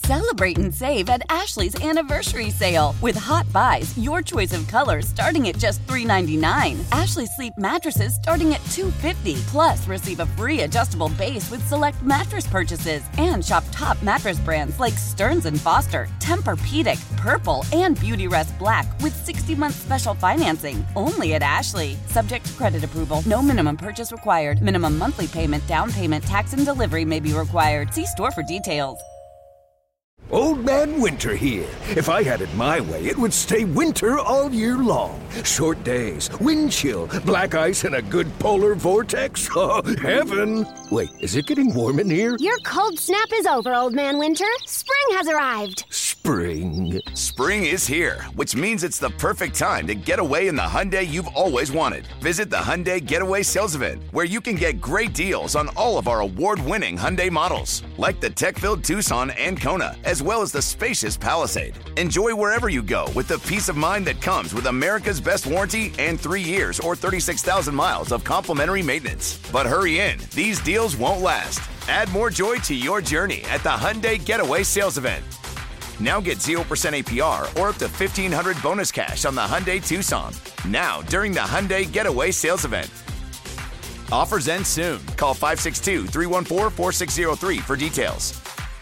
Celebrate and save at Ashley's Anniversary Sale. With Hot Buys, your choice of colors starting at just $3.99. Ashley Sleep mattresses starting at $2.50. Plus, receive a free adjustable base with select mattress purchases. And shop top mattress brands like Stearns & Foster, Tempur-Pedic, Purple, and Beautyrest Black with 60-month special financing. Only at Ashley. Subject to credit approval. No minimum purchase required. Minimum monthly payment, down payment, tax, and delivery may be required. See store for details. Old Man Winter here. If I had it my way, it would stay winter all year long. Short days, wind chill, black ice, and a good polar vortex. Oh, heaven. Wait, is it getting warm in here? Your cold snap is over, Old Man Winter. Spring has arrived. Spring. Spring is here, which means it's the perfect time to get away in the Hyundai you've always wanted. Visit the Hyundai Getaway Sales Event, where you can get great deals on all of our award-winning Hyundai models, like the tech-filled Tucson and Kona, as well as the spacious Palisade. Enjoy wherever you go with the peace of mind that comes with America's best warranty and 3 years or 36,000 miles of complimentary maintenance. But hurry in, these deals won't last. Add more joy to your journey at the Hyundai Getaway Sales Event. Now get 0% APR or up to $1,500 bonus cash on the Hyundai Tucson. Now, during the Hyundai Getaway Sales Event. Offers end soon. Call 562-314-4603 for details.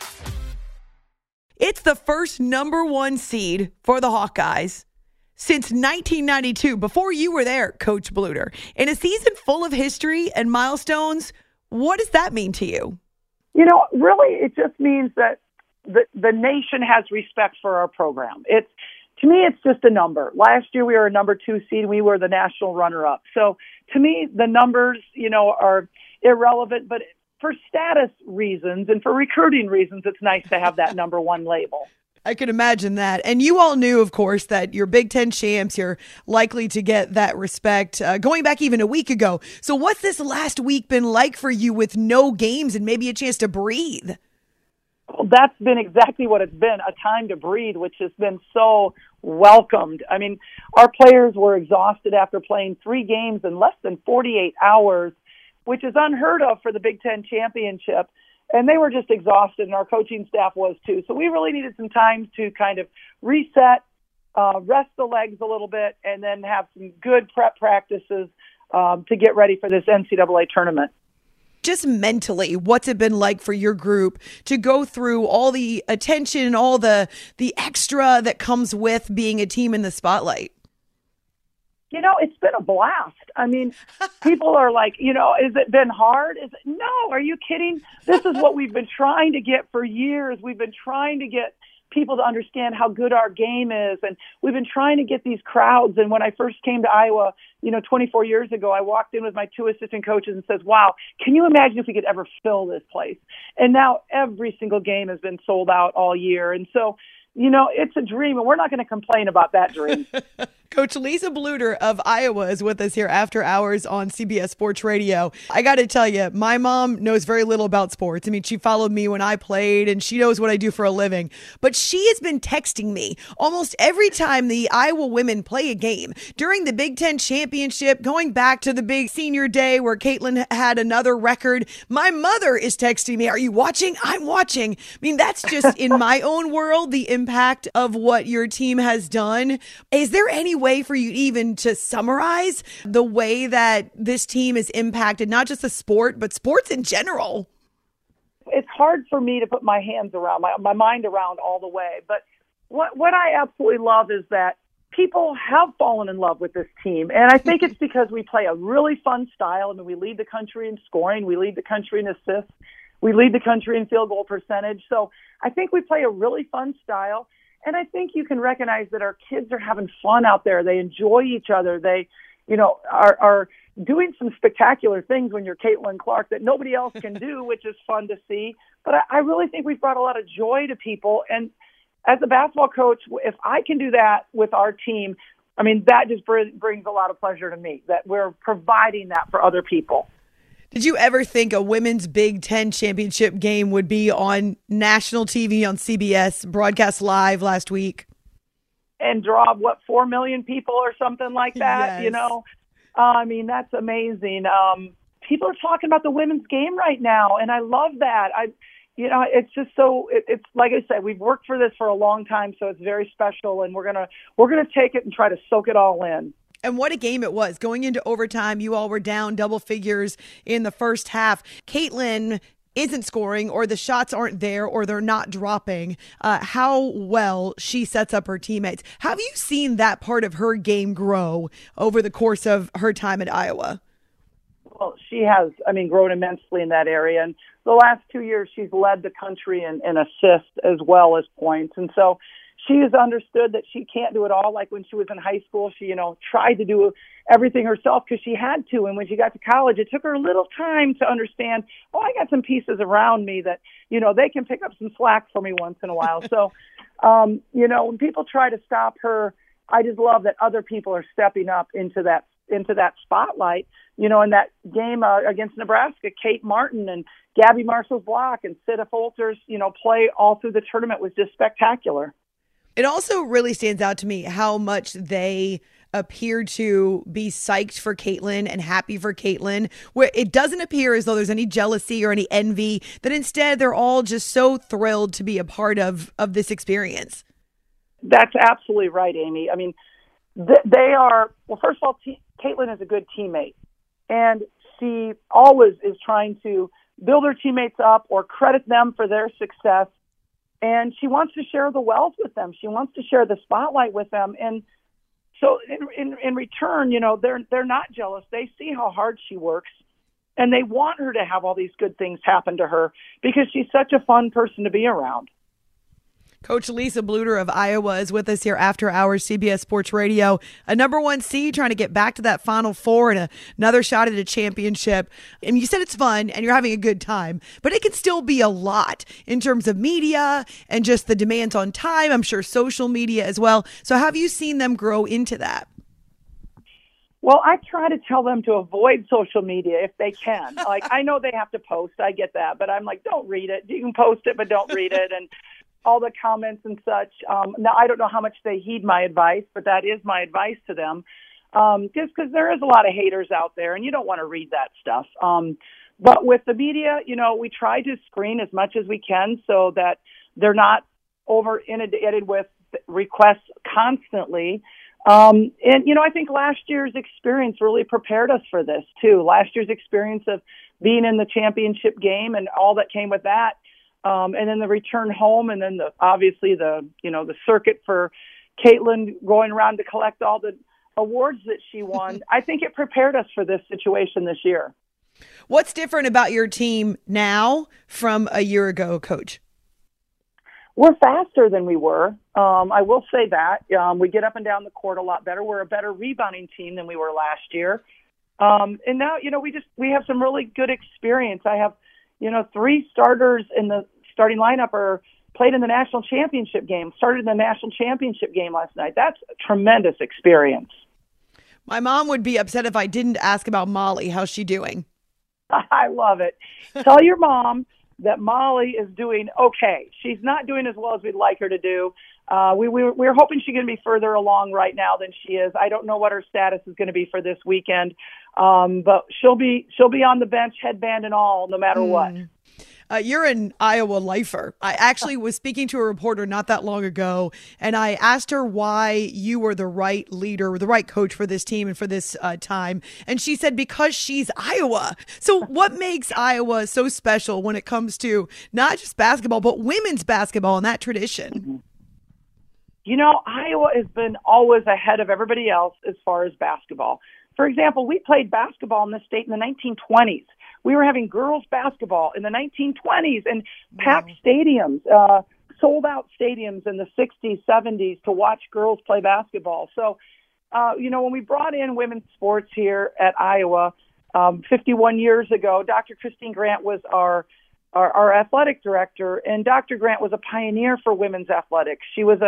It's the first number one seed for the Hawkeyes since 1992, before you were there, Coach Bluder. In a season full of history and milestones, what does that mean to you? You know, really, it just means that the nation has respect for our program. To me, it's just a number. Last year, we were a number 2 seed. We were the national runner-up. So, to me, the numbers, are irrelevant. But for status reasons and for recruiting reasons, it's nice to have that number 1 label. I can imagine that. And you all knew, of course, that you're Big Ten champs. You're likely to get that respect going back even a week ago. So what's this last week been like for you with no games and maybe a chance to breathe? Well, that's been exactly what it's been, a time to breathe, which has been so welcomed. I mean, our players were exhausted after playing 3 games in less than 48 hours, which is unheard of for the Big Ten championship. And they were just exhausted, and our coaching staff was too. So we really needed some time to kind of reset, rest the legs a little bit, and then have some good prep practices to get ready for this NCAA tournament. Just mentally, what's it been like for your group to go through all the attention, all the extra that comes with being a team in the spotlight? It's been a blast. I mean, people are like, has it been hard? No, are you kidding? This is what we've been trying to get for years. We've been trying to get people to understand how good our game is. And we've been trying to get these crowds. And when I first came to Iowa, 24 years ago, I walked in with my 2 assistant coaches and says, wow, can you imagine if we could ever fill this place? And now every single game has been sold out all year. And so, it's a dream, and we're not going to complain about that dream. Coach Lisa Bluder of Iowa is with us here after hours on CBS Sports Radio. I got to tell you, my mom knows very little about sports. I mean, she followed me when I played, and she knows what I do for a living. But she has been texting me almost every time the Iowa women play a game. During the Big Ten championship, going back to the big senior day where Caitlin had another record, my mother is texting me, are you watching? I'm watching. I mean, that's just in my own world, the impact of what your team has done. Is there any way for you even to summarize the way that this team has impacted not just the sport, but sports in general? It's hard for me to put my hands around, my mind around all the way. But what I absolutely love is that people have fallen in love with this team. And I think it's because we play a really fun style. I mean, we lead the country in scoring. We lead the country in assists. We lead the country in field goal percentage. So I think we play a really fun style. And I think you can recognize that our kids are having fun out there. They enjoy each other. They, are doing some spectacular things when you're Caitlin Clark that nobody else can do, which is fun to see. But I really think we've brought a lot of joy to people. And as a basketball coach, if I can do that with our team, I mean, that just brings a lot of pleasure to me, that we're providing that for other people. Did you ever think a women's Big Ten championship game would be on national TV on CBS, broadcast live last week? And draw, 4 million people or something like that, Yes. I mean, that's amazing. People are talking about the women's game right now, and I love that. it's just so, it's like I said, we've worked for this for a long time, so it's very special, and we're gonna take it and try to soak it all in. And what a game it was. Going into overtime, you all were down double figures in the first half. Caitlin isn't scoring, or the shots aren't there, or they're not dropping. How well she sets up her teammates. Have you seen that part of her game grow over the course of her time at Iowa? Well, she has, grown immensely in that area. And the last 2 years, she's led the country in assists as well as points. And so she has understood that she can't do it all. Like when she was in high school, she, tried to do everything herself because she had to. And when she got to college, it took her a little time to understand, I got some pieces around me that, they can pick up some slack for me once in a while. So, when people try to stop her, I just love that other people are stepping up into that spotlight. In that game against Nebraska, Kate Martin and Gabby Marshall's block and Sita Folter's, play all through the tournament was just spectacular. It also really stands out to me how much they appear to be psyched for Caitlin and happy for Caitlin, where it doesn't appear as though there's any jealousy or any envy, that instead they're all just so thrilled to be a part of this experience. That's absolutely right, Amy. They are, well, first of all, Caitlin is a good teammate, and she always is trying to build her teammates up or credit them for their success, and she wants to share the wealth with them. She wants to share the spotlight with them, and so in return, they're not jealous. They see how hard she works, and they want her to have all these good things happen to her because she's such a fun person to be around. Coach Lisa Bluder of Iowa is with us here after hours, CBS Sports Radio. A number one seed trying to get back to that Final Four and another shot at a championship. And you said it's fun and you're having a good time, but it can still be a lot in terms of media and just the demands on time. I'm sure social media as well. So have you seen them grow into that? Well, I try to tell them to avoid social media if they can. I know they have to post. I get that. But I'm like, don't read it. You can post it, but don't read it. And all the comments and such. Now, I don't know how much they heed my advice, but that is my advice to them. Just because there is a lot of haters out there, and you don't want to read that stuff. But with the media, we try to screen as much as we can so that they're not over inundated with requests constantly. And, I think last year's experience really prepared us for this, too. Last year's experience of being in the championship game and all that came with that. And then the return home, and then obviously the circuit for Caitlin going around to collect all the awards that she won. I think it prepared us for this situation this year. What's different about your team now from a year ago, Coach? We're faster than we were. I will say that. We get up and down the court a lot better. We're a better rebounding team than we were last year. And now, we have some really good experience. I have, 3 starters in the starting lineup played in the national championship game, started in the national championship game last night. That's a tremendous experience. My mom would be upset if I didn't ask about Molly. How's she doing? I love it. Tell your mom that Molly is doing okay. She's not doing as well as we'd like her to do. We're hoping she's going to be further along right now than she is. I don't know what her status is going to be for this weekend, but she'll be on the bench, headband and all, no matter what. You're an Iowa lifer. I actually was speaking to a reporter not that long ago, and I asked her why you were the right leader, the right coach for this team and for this time. And she said, because she's Iowa. So what makes Iowa so special when it comes to not just basketball, but women's basketball and that tradition? Iowa has been always ahead of everybody else as far as basketball. For example, we played basketball in this state in the 1920s. We were having girls basketball in the 1920s and packed stadiums, sold out stadiums in the 60s, 70s to watch girls play basketball. So, when we brought in women's sports here at Iowa 51 years ago, Dr. Christine Grant was our athletic director, and Dr. Grant was a pioneer for women's athletics. She was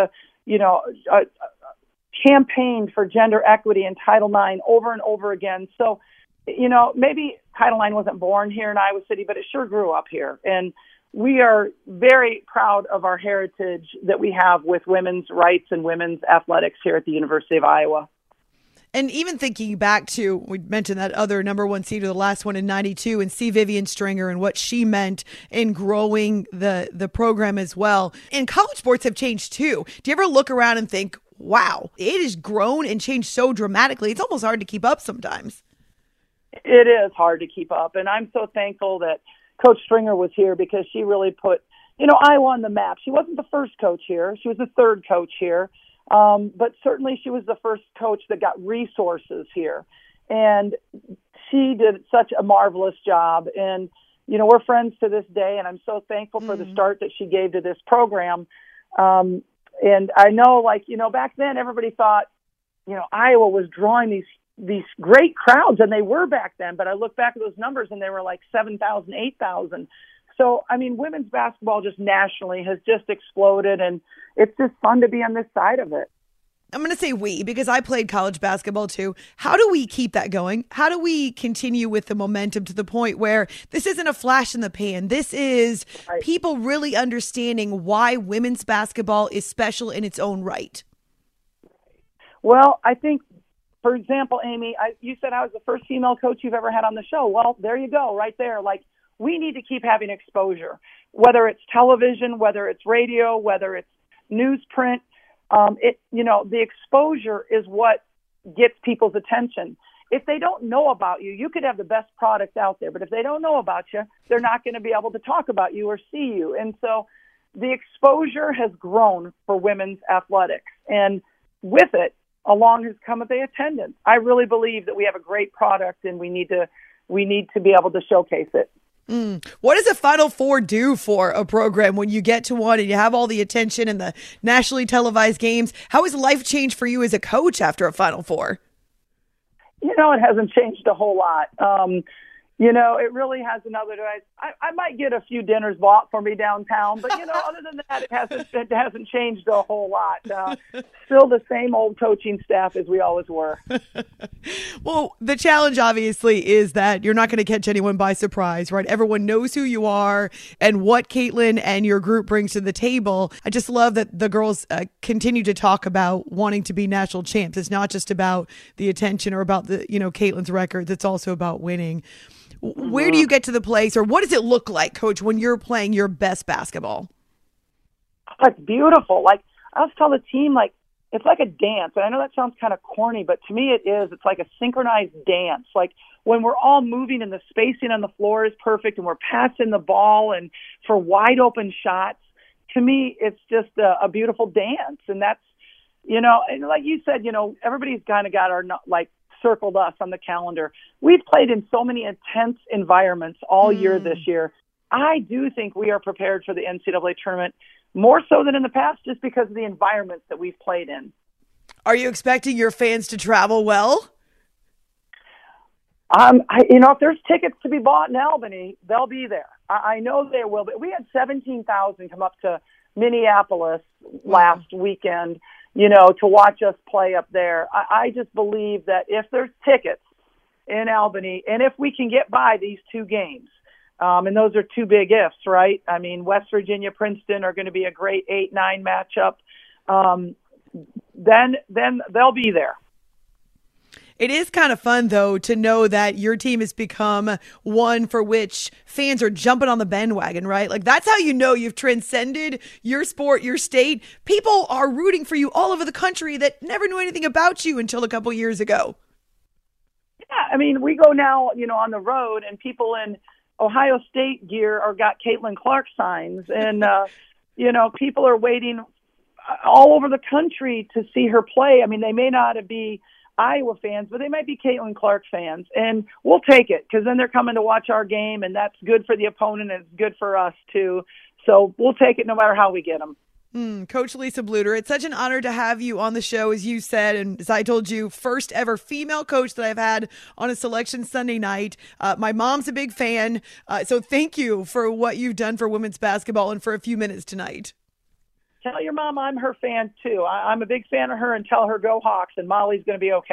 campaigned for gender equity in Title IX over and over again. So, maybe Title IX wasn't born here in Iowa City, but it sure grew up here. And we are very proud of our heritage that we have with women's rights and women's athletics here at the University of Iowa. And even thinking back to, we mentioned that other number one seed or the last one in 92 and see Vivian Stringer and what she meant in growing the program as well. And college sports have changed too. Do you ever look around and think, wow, it has grown and changed so dramatically. It's almost hard to keep up sometimes. It is hard to keep up. And I'm so thankful that Coach Stringer was here because she really put, Iowa on the map. She wasn't the first coach here. She was the third coach here. But certainly she was the first coach that got resources here. And she did such a marvelous job. And, we're friends to this day. And I'm so thankful for the start that she gave to this program. And I know, back then everybody thought, Iowa was drawing these great crowds, and they were back then. But I look back at those numbers, and they were like 7,000, 8,000. So, women's basketball just nationally has just exploded, and it's just fun to be on this side of it. I'm going to say we, because I played college basketball too. How do we keep that going? How do we continue with the momentum to the point where this isn't a flash in the pan? This is people really understanding why women's basketball is special in its own right. Well, I think, for example, Amy, you said I was the first female coach you've ever had on the show. Well, there you go, right there. We need to keep having exposure, whether it's television, whether it's radio, whether it's newsprint. The exposure is what gets people's attention. If they don't know about you, you could have the best product out there, but if they don't know about you, they're not going to be able to talk about you or see you. And so the exposure has grown for women's athletics. And with it, along has come the attendance. I really believe that we have a great product, and we need to be able to showcase it. What does a Final Four do for a program when you get to one and you have all the attention and the nationally televised games? How has life changed for you as a coach after a Final Four? It hasn't changed a whole lot. It really hasn't. I might get a few dinners bought for me downtown, but other than that, it hasn't changed a whole lot. Still the same old coaching staff as we always were. Well, the challenge obviously is that you're not going to catch anyone by surprise, right? Everyone knows who you are and what Caitlin and your group brings to the table. I just love that the girls continue to talk about wanting to be national champs. It's not just about the attention or about the Caitlin's records. It's also about winning. Where do you get to the place, or what does it look like, Coach, when you're playing your best basketball? Oh, it's beautiful. I always tell the team, it's like a dance. And I know that sounds kind of corny, but to me it is. It's like a synchronized dance. When we're all moving and the spacing on the floor is perfect and we're passing the ball and for wide open shots, to me it's just a beautiful dance. And that's, and like you said, everybody's kind of got our, circled us on the calendar. We've played in so many intense environments all year this year. I do think we are prepared for the NCAA tournament more so than in the past, just because of the environments that we've played in. Are you expecting your fans to travel well? If there's tickets to be bought in Albany, they'll be there. I know they will. But we had 17,000 come up to Minneapolis last weekend, to watch us play up there. I just believe that if there's tickets in Albany, and if we can get by these two games, and those are two big ifs, right? West Virginia, Princeton are going to be a great 8-9 matchup. Then they'll be there. It is kind of fun, though, to know that your team has become one for which fans are jumping on the bandwagon, right? That's how you've transcended your sport, your state. People are rooting for you all over the country that never knew anything about you until a couple years ago. Yeah, we go now, on the road, and people in Ohio State gear got Caitlin Clark signs. And, people are waiting all over the country to see her play. They may not be Iowa fans, but they might be Caitlin Clark fans, and we'll take it because then they're coming to watch our game, and that's good for the opponent and it's good for us too. So we'll take it no matter how we get them. Coach Lisa Bluder, it's such an honor to have you on the show, as you said, and as I told you, first ever female coach that I've had on a Selection Sunday night. My mom's a big fan, so thank you for what you've done for women's basketball and for a few minutes tonight. Tell your mom I'm her fan, too. I'm a big fan of her, and tell her go Hawks, and Molly's going to be okay.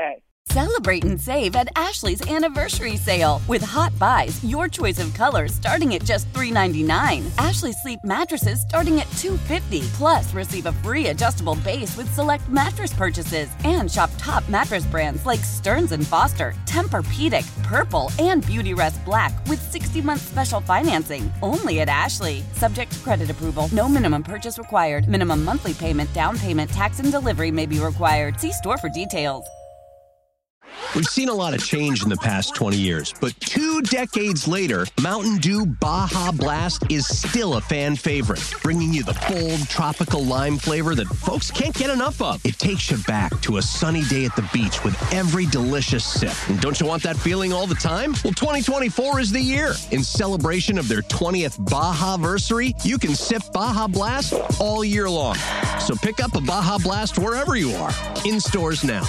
Celebrate and save at Ashley's Anniversary Sale. With Hot Buys, your choice of colors starting at just $3.99. Ashley Sleep mattresses starting at $2.50. Plus, receive a free adjustable base with select mattress purchases. And shop top mattress brands like Stearns & Foster, Tempur-Pedic, Purple, and Beautyrest Black with 60-month special financing. Only at Ashley. Subject to credit approval. No minimum purchase required. Minimum monthly payment, down payment, tax, and delivery may be required. See store for details. We've seen a lot of change in the past 20 years, but 2 decades later, Mountain Dew Baja Blast is still a fan favorite, bringing you the bold, tropical lime flavor that folks can't get enough of. It takes you back to a sunny day at the beach with every delicious sip. And don't you want that feeling all the time? Well, 2024 is the year. In celebration of their 20th Baja-versary, you can sip Baja Blast all year long. So pick up a Baja Blast wherever you are. In stores now.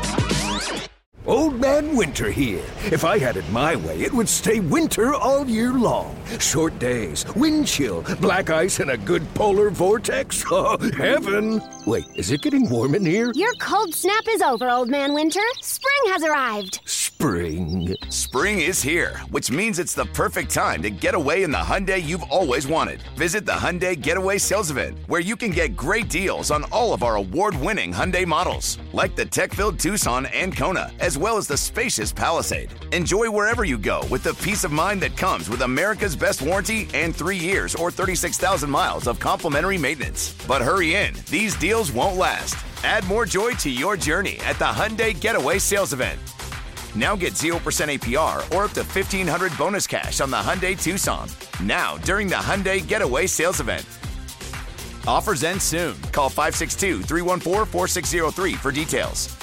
Old Man Winter here. If I had it my way, it would stay winter all year long. Short days, wind chill, black ice, and a good polar vortex. Oh, heaven. Wait, is it getting warm in here? Your cold snap is over, Old Man Winter. Spring has arrived. Spring. Spring is here, which means it's the perfect time to get away in the Hyundai you've always wanted. Visit the Hyundai Getaway Sales Event, where you can get great deals on all of our award-winning Hyundai models, like the tech-filled Tucson and Kona, as well as the spacious Palisade. Enjoy wherever you go with the peace of mind that comes with America's best warranty and 3 years or 36,000 miles of complimentary maintenance. But hurry in, these deals won't last. Add more joy to your journey at the Hyundai Getaway Sales Event. Now get 0% APR or up to $1,500 bonus cash on the Hyundai Tucson. Now, during the Hyundai Getaway Sales Event. Offers end soon. Call 562-314-4603 for details.